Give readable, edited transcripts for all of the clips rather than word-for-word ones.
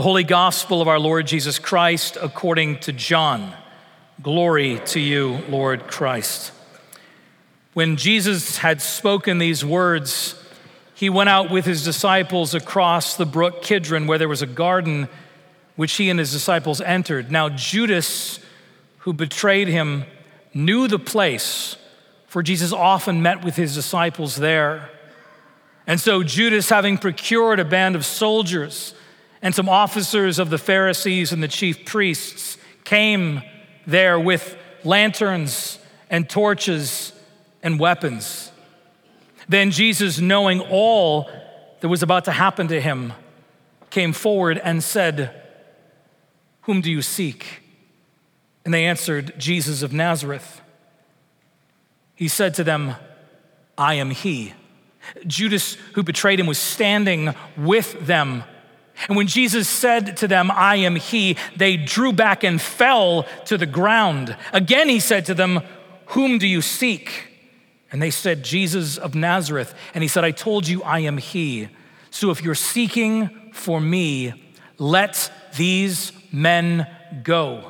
The Holy Gospel of our Lord Jesus Christ according to John. Glory to you, Lord Christ. When Jesus had spoken these words, he went out with his disciples across the brook Kidron, where there was a garden which he and his disciples entered. Now Judas, who betrayed him, knew the place, for Jesus often met with his disciples there. And so Judas, having procured a band of soldiers and some officers of the Pharisees and the chief priests, came there with lanterns and torches and weapons. Then Jesus, knowing all that was about to happen to him, came forward and said, "Whom do you seek?" And they answered, "Jesus of Nazareth." He said to them, "I am he." Judas, who betrayed him, was standing with them. And when Jesus said to them, "I am he," they drew back and fell to the ground. Again he said to them, "Whom do you seek?" And they said, "Jesus of Nazareth." And he said, "I told you I am he. So if you're seeking for me, let these men go."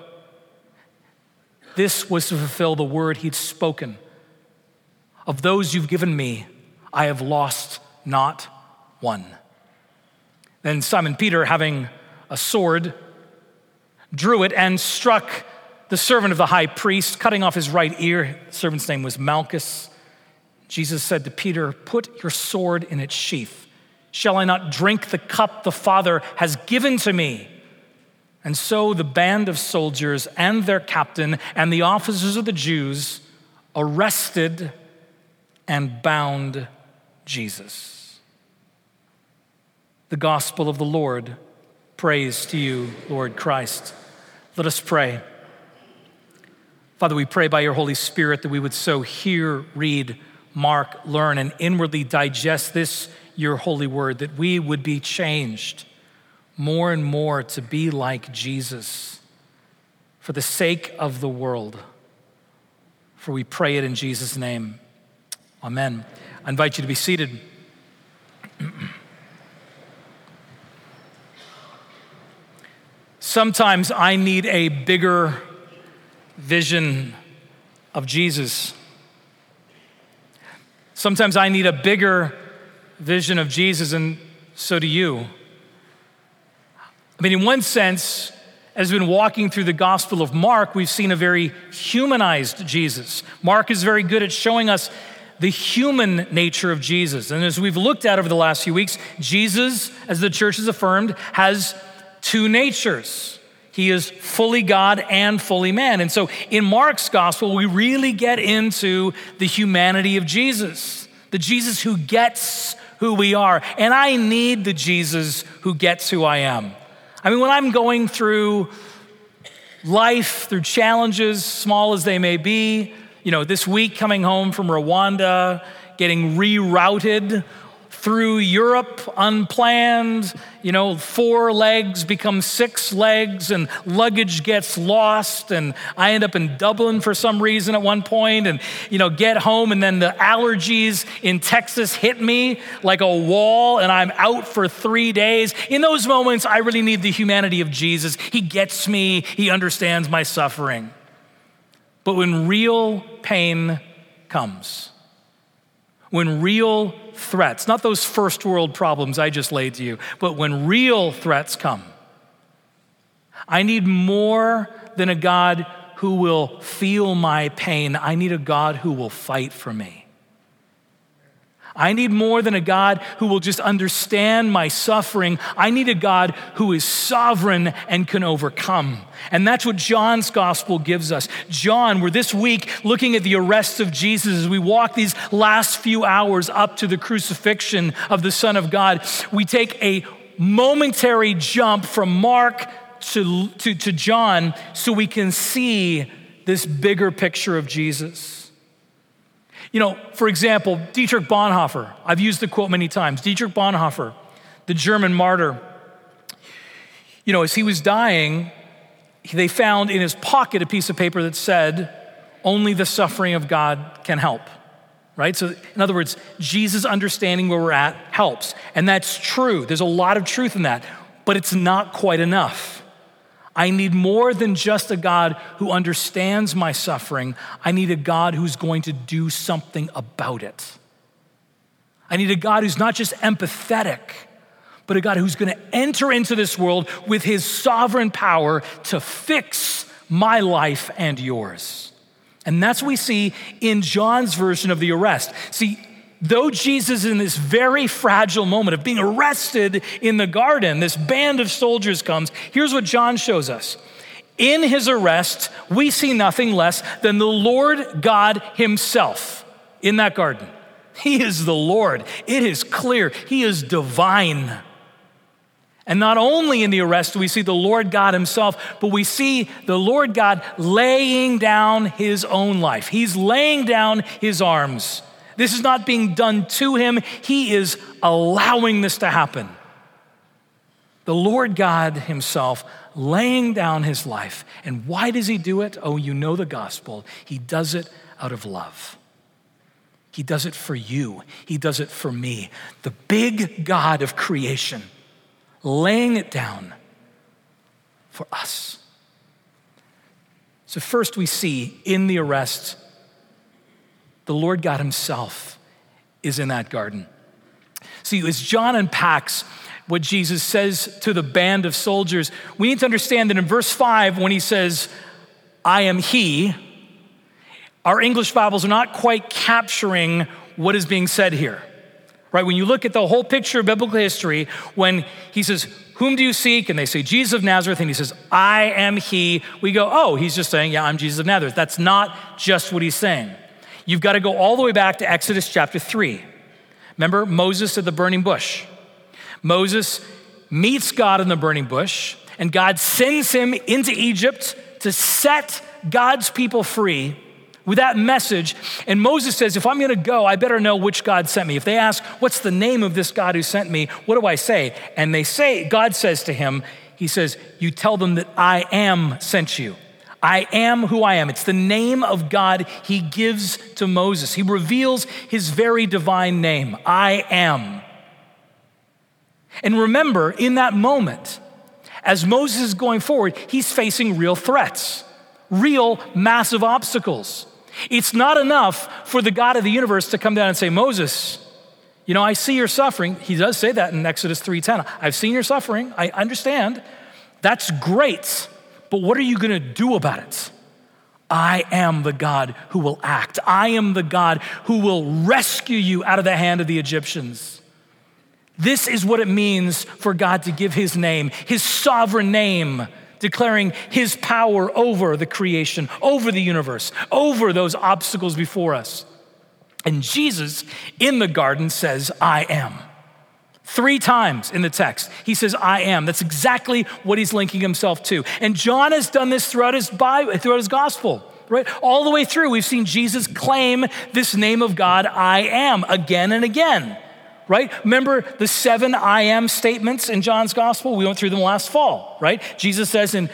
This was to fulfill the word he'd spoken. "Of those you've given me, I have lost not one." Then Simon Peter, having a sword, drew it and struck the servant of the high priest, cutting off his right ear. The servant's name was Malchus. Jesus said to Peter, "Put your sword in its sheath. Shall I not drink the cup the Father has given to me?" And so the band of soldiers and their captain and the officers of the Jews arrested and bound Jesus. The gospel of the Lord. Praise to you, Lord Christ. Let us pray. Father, we pray by your Holy Spirit that we would so hear, read, mark, learn, and inwardly digest this, your holy word, that we would be changed more and more to be like Jesus for the sake of the world. For we pray it in Jesus' name. Amen. I invite you to be seated. Sometimes I need a bigger vision of Jesus. Sometimes I need a bigger vision of Jesus, and so do you. I mean, in one sense, as we've been walking through the Gospel of Mark, we've seen a very humanized Jesus. Mark is very good at showing us the human nature of Jesus. And as we've looked at over the last few weeks, Jesus, as the church has affirmed, has two natures. He is fully God and fully man. And so in Mark's gospel, we really get into the humanity of Jesus, the Jesus who gets who we are. And I need the Jesus who gets who I am. I mean, when I'm going through life, through challenges, small as they may be, this week coming home from Rwanda, getting rerouted through Europe, unplanned, 4 legs become 6 legs and luggage gets lost and I end up in Dublin for some reason at one point and, get home and then the allergies in Texas hit me like a wall and I'm out for 3 days. In those moments, I really need the humanity of Jesus. He gets me, he understands my suffering. But when real pain comes, when real threats, not those first world problems I just laid to you, but when real threats come, I need more than a God who will feel my pain. I need a God who will fight for me. I need more than a God who will just understand my suffering. I need a God who is sovereign and can overcome. And that's what John's gospel gives us. John, we're this week looking at the arrest of Jesus as we walk these last few hours up to the crucifixion of the Son of God. We take a momentary jump from Mark to John so we can see this bigger picture of Jesus. For example, Dietrich Bonhoeffer, I've used the quote many times. Dietrich Bonhoeffer, the German martyr, as he was dying, they found in his pocket a piece of paper that said, "Only the suffering of God can help," right? So in other words, Jesus understanding where we're at helps. And that's true. There's a lot of truth in that. but it's not quite enough. I need more than just a God who understands my suffering. I need a God who's going to do something about it. I need a God who's not just empathetic, but a God who's going to enter into this world with his sovereign power to fix my life and yours. And that's what we see in John's version of the arrest. See, though Jesus is in this very fragile moment of being arrested in the garden, this band of soldiers comes. Here's what John shows us. In his arrest, we see nothing less than the Lord God himself in that garden. He is the Lord. It is clear. He is divine. And not only in the arrest do we see the Lord God himself, but we see the Lord God laying down his own life. He's laying down his arms. This is not being done to him. He is allowing this to happen. The Lord God himself laying down his life. And why does he do it? Oh, you know the gospel. He does it out of love. He does it for you. He does it for me. The big God of creation laying it down for us. So first we see in the arrest, the Lord God himself is in that garden. See, as John unpacks what Jesus says to the band of soldiers, we need to understand that in verse 5, when he says, I am he, our English Bibles are not quite capturing what is being said here. Right, when you look at the whole picture of biblical history, when he says, whom do you seek? And they say, Jesus of Nazareth. And he says, I am he. We go, oh, he's just saying, yeah, I'm Jesus of Nazareth. That's not just what he's saying. You've got to go all the way back to Exodus chapter 3. Remember Moses at the burning bush. Moses meets God in the burning bush, and God sends him into Egypt to set God's people free with that message. And Moses says, if I'm going to go, I better know which God sent me. If they ask, what's the name of this God who sent me? What do I say? And they say, God says to him, he says, you tell them that I am sent you. I am who I am. It's the name of God he gives to Moses. He reveals his very divine name. I am. And remember, in that moment, as Moses is going forward, he's facing real threats, real massive obstacles. It's not enough for the God of the universe to come down and say, Moses, you know, I see your suffering. He does say that in Exodus 3:10. I've seen your suffering. I understand. That's great. But what are you going to do about it? I am the God who will act. I am the God who will rescue you out of the hand of the Egyptians. This is what it means for God to give his name, his sovereign name, declaring his power over the creation, over the universe, over those obstacles before us. And Jesus in the garden says, I am. 3 times in the text, he says, I am. That's exactly what he's linking himself to. And John has done this throughout his Bible, throughout his gospel, right? All the way through, we've seen Jesus claim this name of God, I am, again and again. Right? Remember the 7 I am statements in John's gospel? We went through them last fall, right? Jesus says in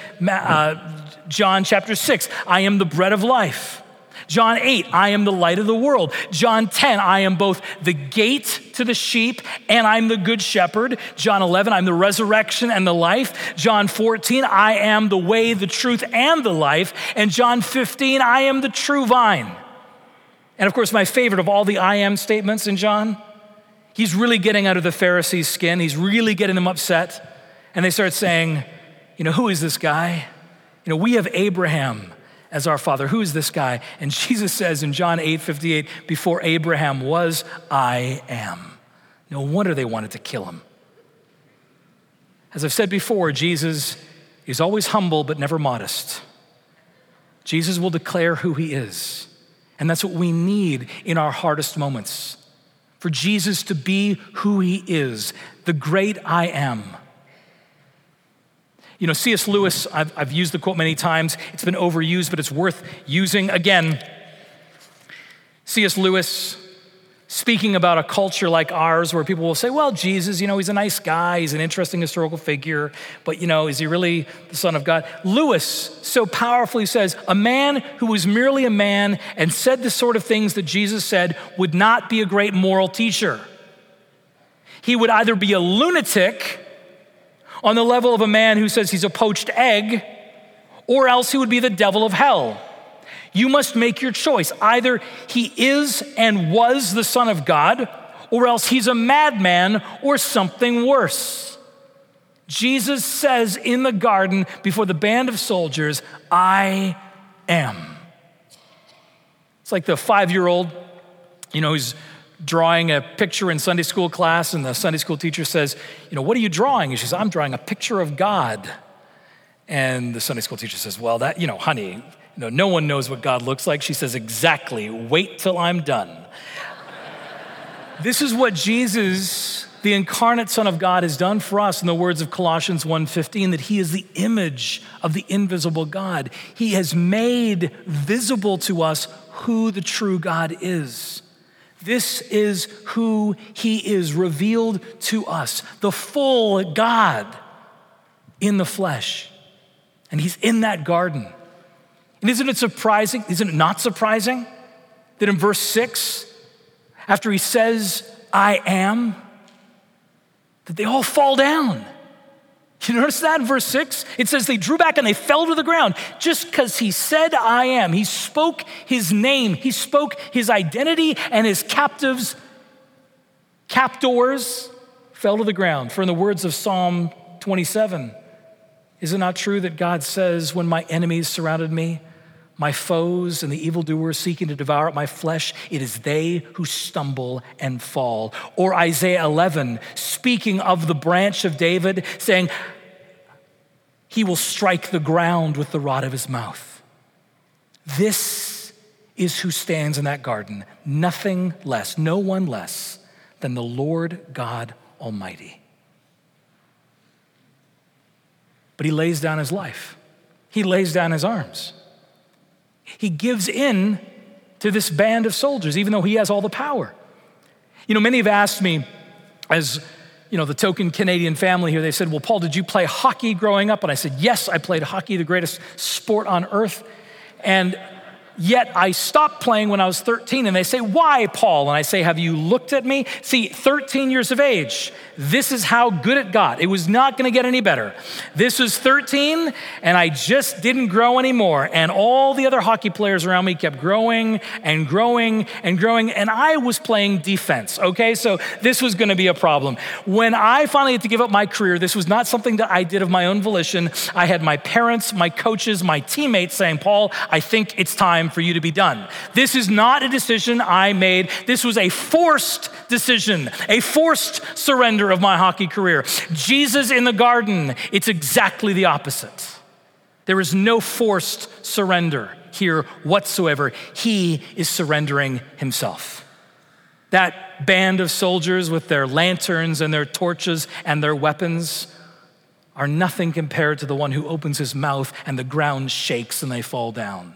John chapter 6, I am the bread of life. John 8, I am the light of the world. John 10, I am both the gate to the sheep and I'm the good shepherd. John 11, I'm the resurrection and the life. John 14, I am the way, the truth, and the life. And John 15, I am the true vine. And of course, my favorite of all the I am statements in John, he's really getting out of the Pharisees' skin. He's really getting them upset. And they start saying, you know, who is this guy? You know, we have Abraham as our father. Who is this guy? And Jesus says in John 8:58, before Abraham was, I am. No wonder they wanted to kill him. As I've said before, Jesus is always humble but never modest. Jesus will declare who he is. And that's what we need in our hardest moments. For Jesus to be who he is, the great I am. You know, C.S. Lewis, I've used the quote many times. It's been overused, but it's worth using again. C.S. Lewis, speaking about a culture like ours where people will say, well, Jesus, you know, he's a nice guy. He's an interesting historical figure, but, you know, is he really the Son of God? Lewis so powerfully says, a man who was merely a man and said the sort of things that Jesus said would not be a great moral teacher. He would either be a lunatic on the level of a man who says he's a poached egg, or else he would be the devil of hell. You must make your choice. Either he is and was the Son of God, or else he's a madman or something worse. Jesus says in the garden before the band of soldiers, I am. It's like the 5-year-old, who's drawing a picture in Sunday school class, and the Sunday school teacher says, what are you drawing? And she says, I'm drawing a picture of God. And the Sunday school teacher says, well, that, honey, no one knows what God looks like. She says, exactly, wait till I'm done. This is what Jesus, the incarnate Son of God, has done for us in the words of Colossians 1:15, that he is the image of the invisible God. He has made visible to us who the true God is. This is who he is, revealed to us, the full God in the flesh. And he's in that garden. And isn't it not surprising that in verse 6, after he says, I am, that they all fall down? You notice that in verse 6? It says they drew back and they fell to the ground just because he said, I am. He spoke his name. He spoke his identity, and his captors fell to the ground. For in the words of Psalm 27, is it not true that God says, when my enemies surrounded me, my foes and the evildoers seeking to devour my flesh, it is they who stumble and fall. Or Isaiah 11, speaking of the branch of David, saying, he will strike the ground with the rod of his mouth. This is who stands in that garden, nothing less, no one less than the Lord God Almighty. But he lays down his life. He lays down his arms. He gives in to this band of soldiers, even though he has all the power. Many have asked me, as the token Canadian family here, they said, well, Paul, did you play hockey growing up? And I said, yes, I played hockey, the greatest sport on earth. And yet I stopped playing when I was 13. And they say, why, Paul? And I say, have you looked at me? See, 13 years of age, this is how good it got. It was not going to get any better. This was 13, and I just didn't grow anymore. And all the other hockey players around me kept growing and growing and growing, and I was playing defense, okay? So this was going to be a problem. When I finally had to give up my career, this was not something that I did of my own volition. I had my parents, my coaches, my teammates saying, Paul, I think it's time for you to be done. This is not a decision I made. This was a forced decision, a forced surrender of my hockey career. Jesus in the garden, it's exactly the opposite. There is no forced surrender here whatsoever. He is surrendering himself. That band of soldiers with their lanterns and their torches and their weapons are nothing compared to the one who opens his mouth and the ground shakes and they fall down.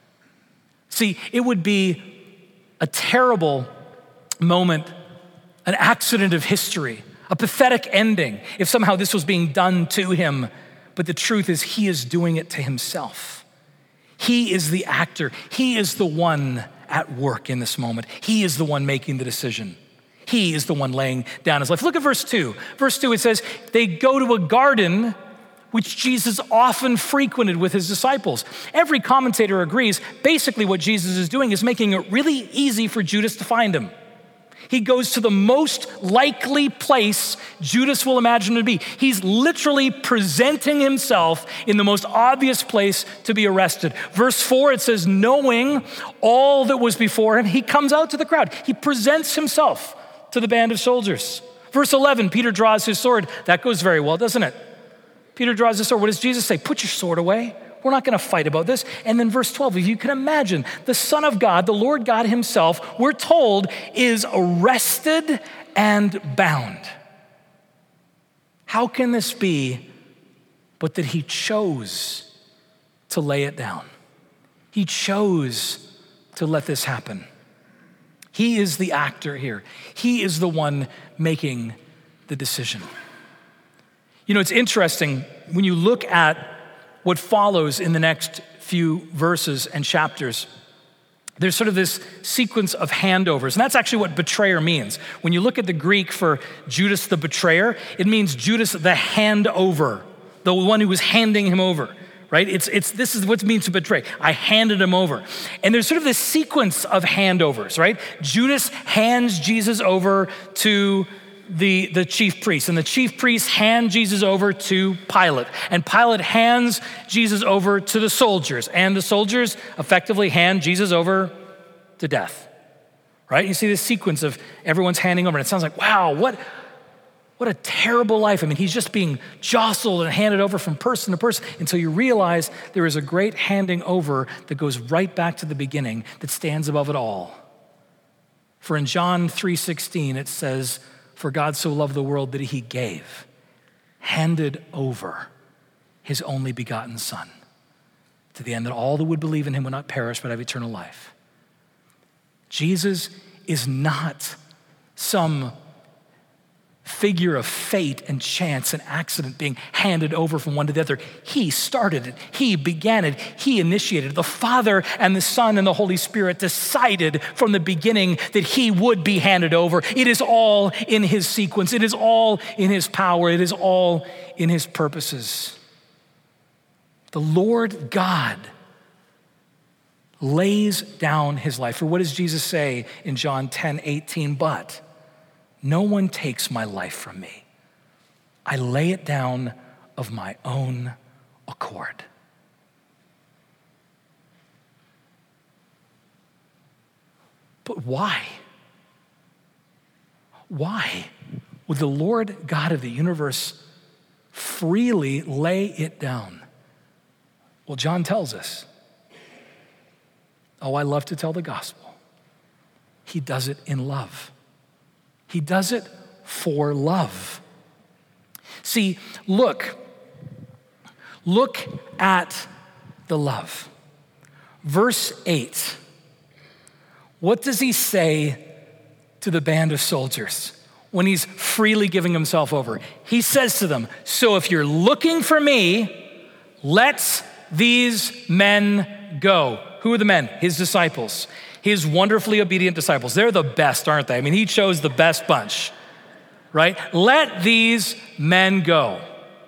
See, it would be a terrible moment, an accident of history, a pathetic ending if somehow this was being done to him. But the truth is, he is doing it to himself. He is the actor. He is the one at work in this moment. He is the one making the decision. He is the one laying down his life. Look at verse 2. Verse 2, it says, they go to a garden which Jesus often frequented with his disciples. Every commentator agrees, basically what Jesus is doing is making it really easy for Judas to find him. He goes to the most likely place Judas will imagine to be. He's literally presenting himself in the most obvious place to be arrested. Verse 4, it says, knowing all that was before him, he comes out to the crowd. He presents himself to the band of soldiers. Verse 11, Peter draws his sword. That goes very well, doesn't it? Peter draws his sword. What does Jesus say? Put your sword away. We're not going to fight about this. And then verse 12, if you can imagine, the Son of God, the Lord God himself, we're told, is arrested and bound. How can this be but that he chose to lay it down? He chose to let this happen. He is the actor here. He is the one making the decision. It's interesting when you look at what follows in the next few verses and chapters. There's sort of this sequence of handovers, and that's actually what betrayer means. When you look at the Greek for Judas the betrayer, it means Judas the handover, the one who was handing him over, right? This is what it means to betray. I handed him over. And there's sort of this sequence of handovers, right? Judas hands Jesus over to the chief priest, and the chief priests hand Jesus over to Pilate, and Pilate hands Jesus over to the soldiers, and the soldiers effectively hand Jesus over to death, right? You see this sequence of everyone's handing over, and it sounds like, wow, what a terrible life. I mean, he's just being jostled and handed over from person to person until you realize there is a great handing over that goes right back to the beginning that stands above it all. For in John 3:16, it says, "For God so loved the world that he gave, handed over his only begotten Son, to the end that all that would believe in him would not perish but have eternal life." Jesus is not some figure of fate and chance and accident being handed over from one to the other. He started it. He began it. He initiated it. The Father and the Son and the Holy Spirit decided from the beginning that he would be handed over. It is all in his sequence. It is all in his power. It is all in his purposes. The Lord God lays down his life. For what does Jesus say in John 10:18? But no one takes my life from me. I lay it down of my own accord. But why? Why would the Lord God of the universe freely lay it down? Well, John tells us. Oh, I love to tell the gospel. He does it in love. He does it for love. See, look at the love. Verse 8. What does he say to the band of soldiers when he's freely giving himself over? He says to them, "So if you're looking for me, let these men go." Who are the men? His disciples. His wonderfully obedient disciples. They're the best, aren't they? I mean, he chose the best bunch, right? Let these men go.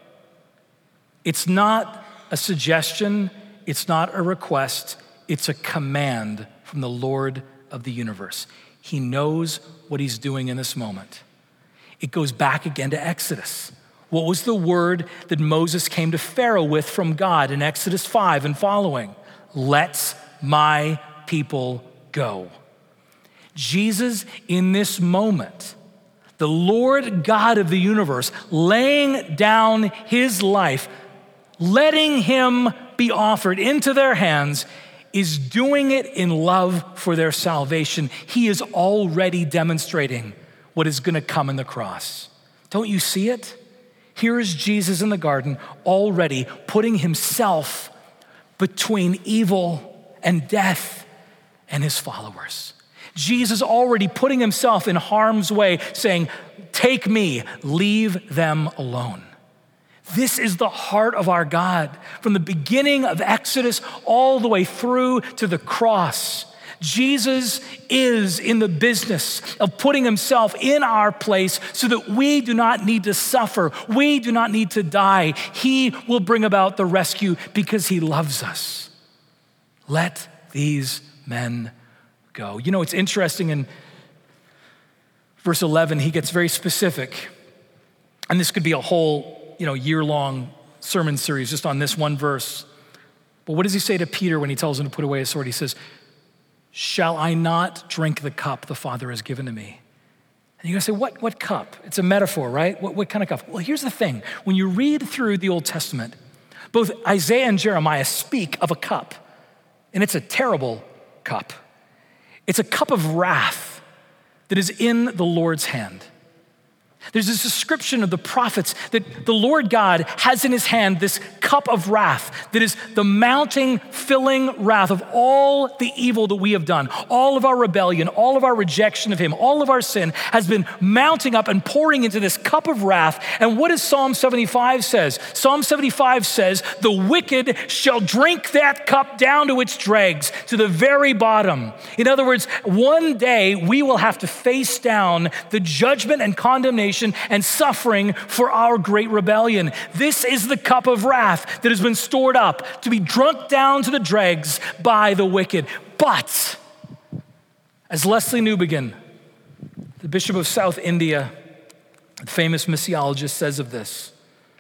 It's not a suggestion. It's not a request. It's a command from the Lord of the universe. He knows what he's doing in this moment. It goes back again to Exodus. What was the word that Moses came to Pharaoh with from God in Exodus 5 and following? Let my people go. Jesus, in this moment, the Lord God of the universe, laying down his life, letting him be offered into their hands, is doing it in love for their salvation. He is already demonstrating what is going to come in the cross. Don't you see it? Here is Jesus in the garden, already putting himself between evil and death and his followers. Jesus already putting himself in harm's way, saying, "Take me, leave them alone." This is the heart of our God. From the beginning of Exodus all the way through to the cross, Jesus is in the business of putting himself in our place so that we do not need to suffer. We do not need to die. He will bring about the rescue because he loves us. Let these men go. You know, it's interesting in verse 11, he gets very specific. And this could be a whole, year-long sermon series just on this one verse. But what does he say to Peter when he tells him to put away his sword? He says, "Shall I not drink the cup the Father has given to me?" And you're gonna say, what cup? It's a metaphor, right? What kind of cup? Well, here's the thing. When you read through the Old Testament, both Isaiah and Jeremiah speak of a cup, and it's a terrible cup. It's a cup of wrath that is in the Lord's hand. There's this description of the prophets that the Lord God has in his hand this cup of wrath that is the mounting, filling wrath of all the evil that we have done. All of our rebellion, all of our rejection of him, all of our sin has been mounting up and pouring into this cup of wrath. And what does Psalm 75 says? Psalm 75 says, the wicked shall drink that cup down to its dregs, to the very bottom. In other words, one day we will have to face down the judgment and condemnation and suffering for our great rebellion. This is the cup of wrath that has been stored up to be drunk down to the dregs by the wicked. But, as Leslie Newbigin, the Bishop of South India, the famous missiologist, says of this,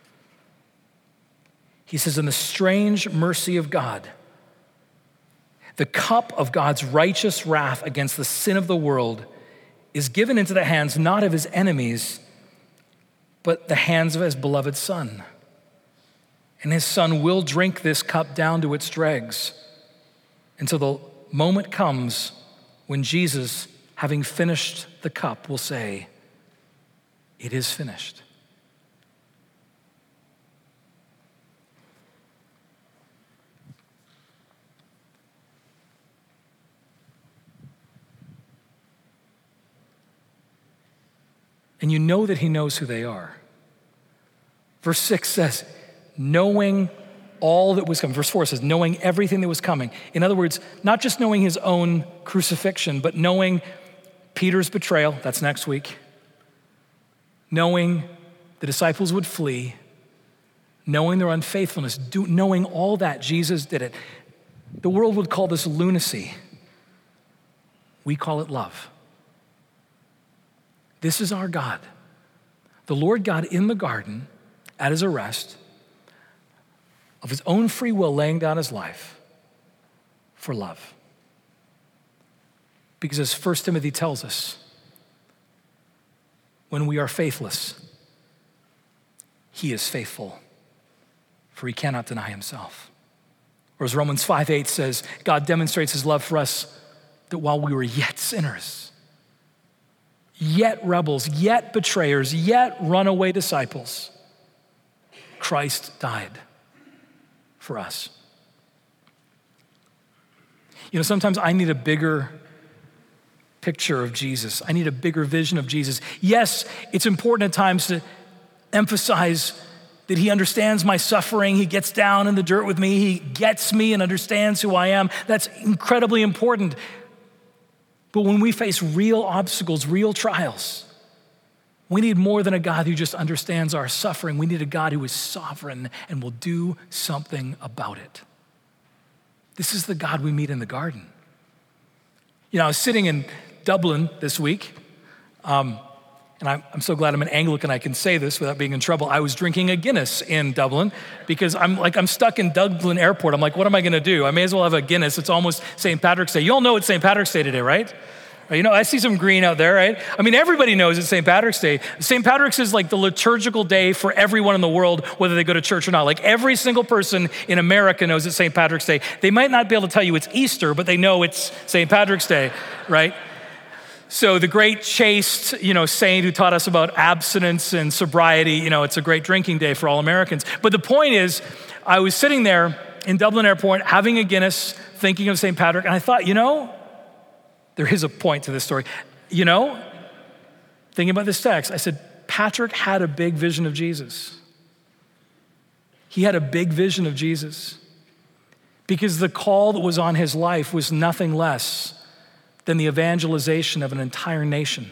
he says, in the strange mercy of God, the cup of God's righteous wrath against the sin of the world is given into the hands not of his enemies, but the hands of his beloved Son. And his Son will drink this cup down to its dregs until the moment comes when Jesus, having finished the cup, will say, it is finished. And you know that he knows who they are. Verse 6 says, knowing all that was coming. Verse 4 says, knowing everything that was coming. In other words, not just knowing his own crucifixion, but knowing Peter's betrayal, that's next week. Knowing the disciples would flee. Knowing their unfaithfulness. Knowing all that, Jesus did it. The world would call this lunacy. We call it love. This is our God. The Lord God in the garden, at his arrest, of his own free will, laying down his life for love. Because as 1 Timothy tells us, when we are faithless, he is faithful, for he cannot deny himself. Or as Romans 5:8 says, God demonstrates his love for us that while we were yet sinners, yet rebels, yet betrayers, yet runaway disciples, Christ died for us. You know, sometimes I need a bigger picture of Jesus. I need a bigger vision of Jesus. Yes, it's important at times to emphasize that he understands my suffering. He gets down in the dirt with me. He gets me and understands who I am. That's incredibly important. But when we face real obstacles, real trials, we need more than a God who just understands our suffering. We need a God who is sovereign and will do something about it. This is the God we meet in the garden. You know, I was sitting in Dublin this week, and I'm so glad I'm an Anglican I can say this without being in trouble. I was drinking a Guinness in Dublin because I'm stuck in Dublin Airport. I'm like, what am I gonna do? I may as well have a Guinness. It's almost St. Patrick's Day. You all know it's St. Patrick's Day today, right? You know, I see some green out there, right? I mean, everybody knows it's St. Patrick's Day. St. Patrick's is like the liturgical day for everyone in the world, whether they go to church or not. Like every single person in America knows it's St. Patrick's Day. They might not be able to tell you it's Easter, but they know it's St. Patrick's Day, right? So the great chaste, saint who taught us about abstinence and sobriety, it's a great drinking day for all Americans. But the point is, I was sitting there in Dublin Airport having a Guinness, thinking of St. Patrick, and I thought, there is a point to this story. Thinking about this text, I said, Patrick had a big vision of Jesus. He had a big vision of Jesus because the call that was on his life was nothing less than the evangelization of an entire nation,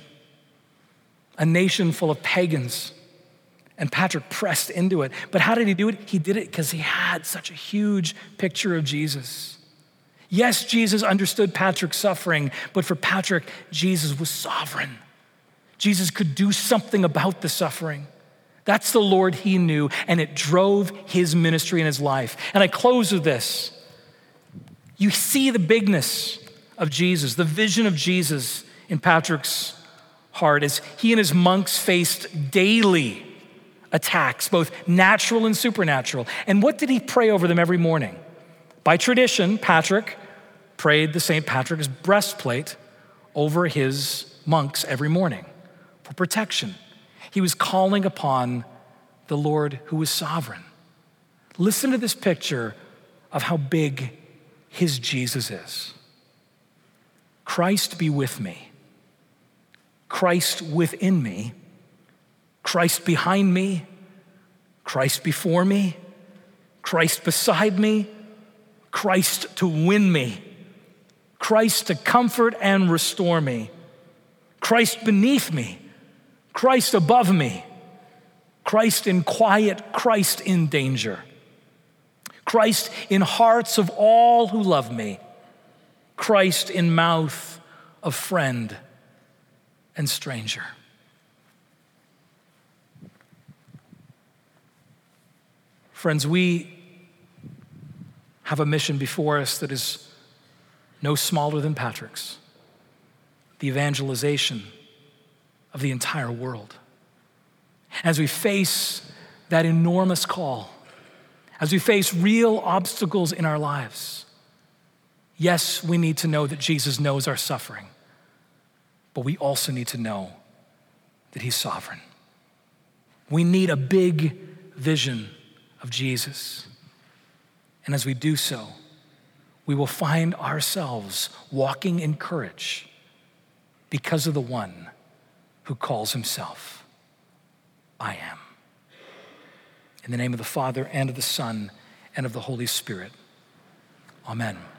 a nation full of pagans. And Patrick pressed into it. But how did he do it? He did it because he had such a huge picture of Jesus. Yes, Jesus understood Patrick's suffering, but for Patrick, Jesus was sovereign. Jesus could do something about the suffering. That's the Lord he knew, and it drove his ministry and his life. And I close with this. You see the bigness of Jesus, the vision of Jesus in Patrick's heart as he and his monks faced daily attacks, both natural and supernatural. And what did he pray over them every morning? By tradition, Patrick prayed the St. Patrick's breastplate over his monks every morning for protection. He was calling upon the Lord who was sovereign. Listen to this picture of how big his Jesus is. Christ be with me. Christ within me. Christ behind me. Christ before me. Christ beside me. Christ to win me. Christ to comfort and restore me. Christ beneath me. Christ above me. Christ in quiet, Christ in danger. Christ in hearts of all who love me. Christ in mouth of friend and stranger. Friends, we have a mission before us that is no smaller than Patrick's: the evangelization of the entire world. As we face that enormous call, as we face real obstacles in our lives, yes, we need to know that Jesus knows our suffering, but we also need to know that he's sovereign. We need a big vision of Jesus. And as we do so, we will find ourselves walking in courage because of the one who calls himself I am. In the name of the Father, and of the Son, and of the Holy Spirit. Amen.